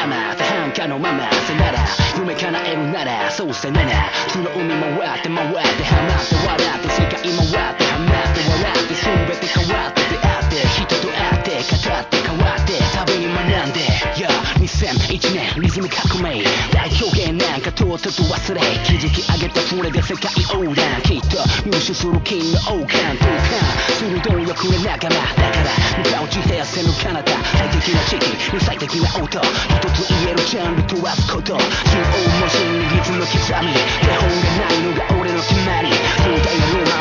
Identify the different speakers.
Speaker 1: らまた繁華のままさなら夢叶えるならそうせななその海回ってハマって笑って世界回ってハマって笑って全て変わって出会って人と会って語って変わって旅に学んで 2001年リズム革命大表現なんかとうとうと忘れ築き上げたそれで世界横断きっと入手する金の王冠同感鋭い欲の仲間だから向かう地平線の彼方最適な時期最適な音一つ言えるジャンル問わずこと信号無心にリズム刻み手本がないのが俺の決まり壮大なロマン